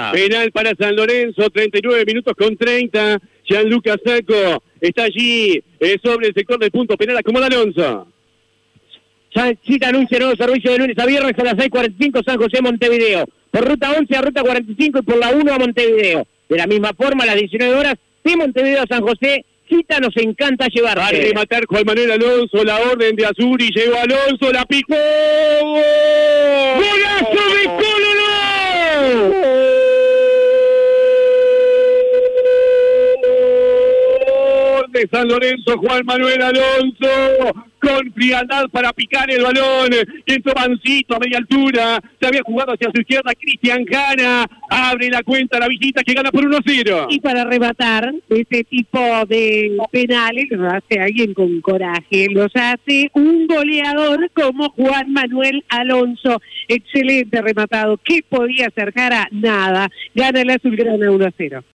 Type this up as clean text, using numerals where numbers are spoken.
Opa. Penal para San Lorenzo, 39 minutos con 30. Gianluca Sacco está allí sobre el sector del punto penal. Acomoda Alonso. Cita anuncio nuevo servicio de lunes a viernes a las 6:45 San José Montevideo. Por ruta 11 a ruta 45 y por la 1 a Montevideo. De la misma forma, a las 19 horas de Montevideo a San José. Cita nos encanta llevarte. Va a rematar Juan Manuel Alonso, la orden de Azuri, llegó Alonso, la picó. ¡Golazo de Colorado! De San Lorenzo, Juan Manuel Alonso, con frialdad para picar el balón, y entró Mancito a media altura, se había jugado hacia su izquierda Cristian Jana, abre la cuenta la visita que gana por 1-0. Y para rematar este tipo de penales, lo hace alguien con coraje, los hace un goleador como Juan Manuel Alonso. Excelente rematado, ¿qué podía hacer Jara? Nada, gana el azulgrana 1-0.